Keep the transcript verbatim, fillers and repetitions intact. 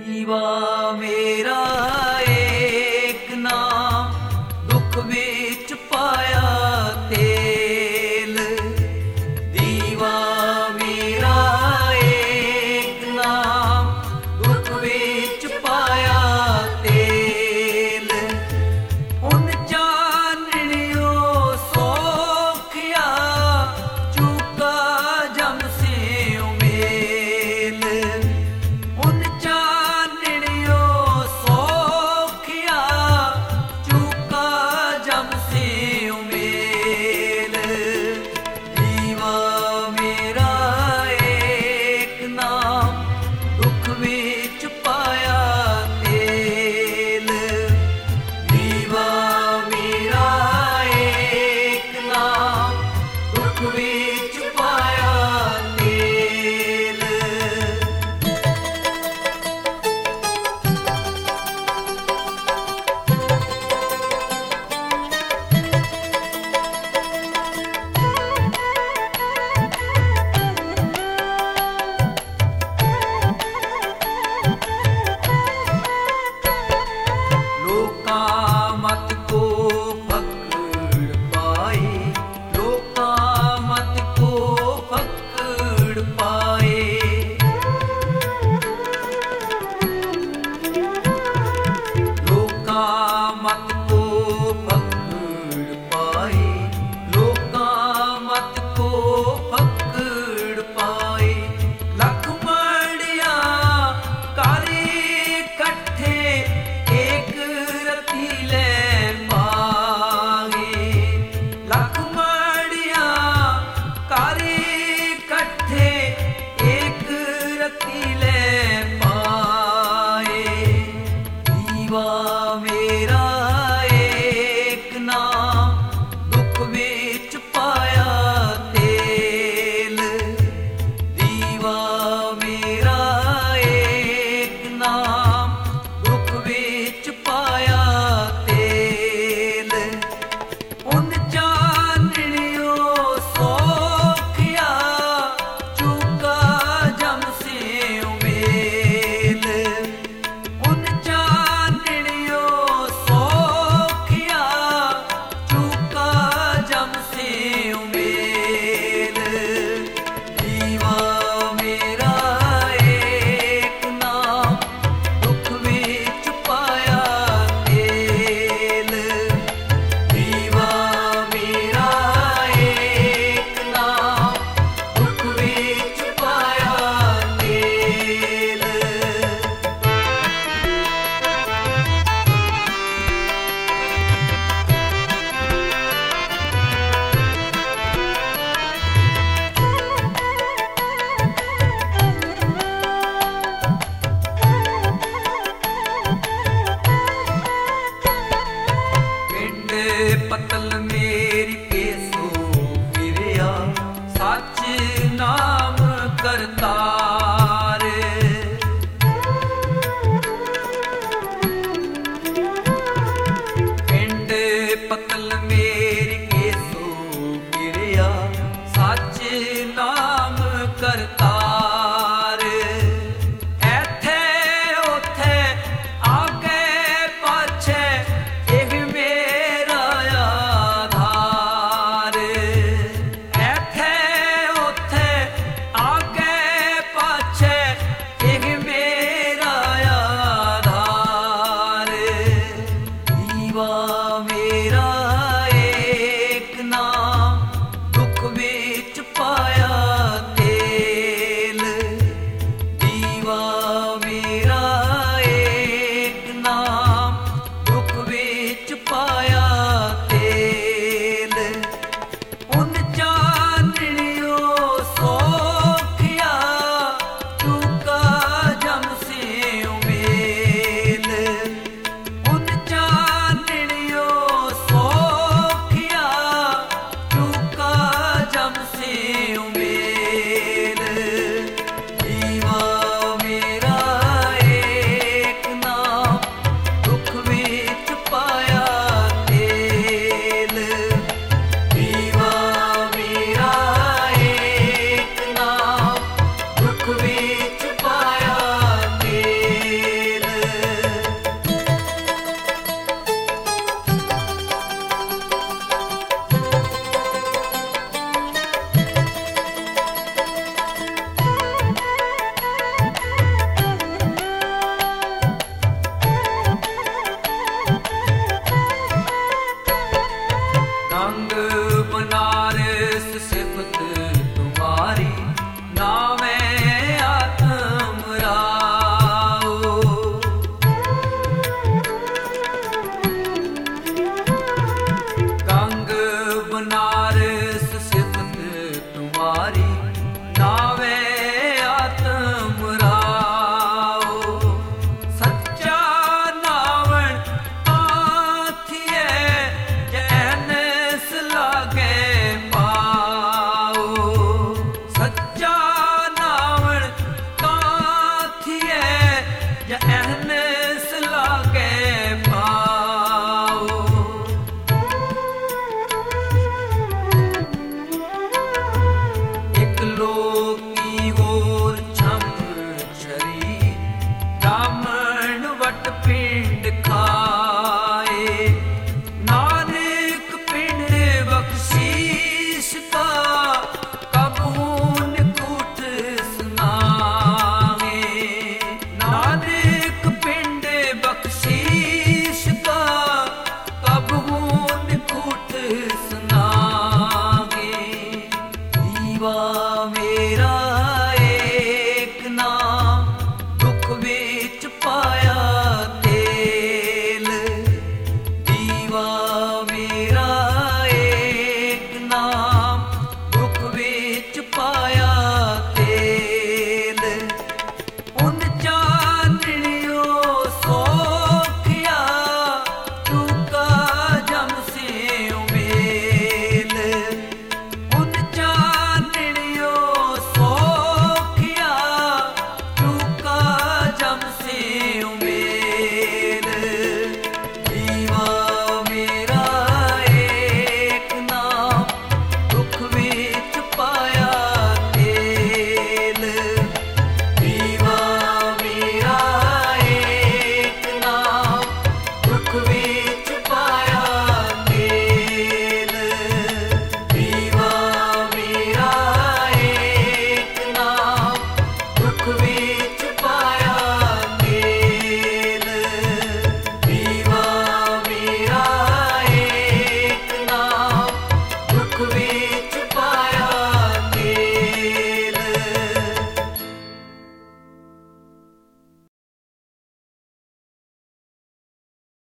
दीवा मेरा एक नाम दुख विच पाया तेल। दीवा मेरा एक नाम दुख विच पाया तेल। उन चानणियों सोखिया चूका जम से मेल। उन चानणियों सोखिया चूका जम से मेल। दीवा मेरा एक नाम दुख विच पाया तेल। दीवा मेरा एक नाम दुख विच पाया तेल। लोका मत को पकड़ पाए, लोका मत को मारी नावे आत्म राओ। सच्चा नावण आथिए जैनस लागे पाओ। सच्चा नावण काथिए जैनस लागे पाओ। एक लोकी होर छम छरी ब्राह्मण वट पिंड खाए। नानक पिंड बख्शीश का कबून कूट सुनाए। नानक पिंड बख्शीश का कबून कूट सुनाए। दीवा मेरा